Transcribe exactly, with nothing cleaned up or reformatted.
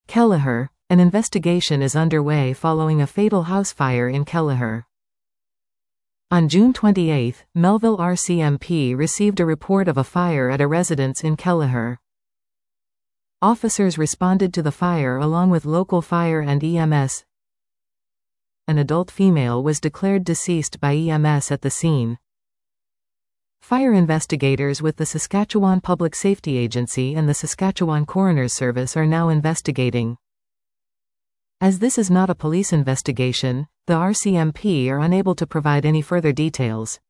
Kelleher, an investigation is underway following a fatal house fire in Kelleher. On June twenty-eighth, Melville R C M P received a report of a fire at a residence in Kelleher. Officers responded to the fire along with local fire and E M S. An adult female was declared deceased by E M S at the scene. Fire investigators with the Saskatchewan Public Safety Agency and the Saskatchewan Coroner's Service are now investigating. As this is not a police investigation, the R C M P are unable to provide any further details.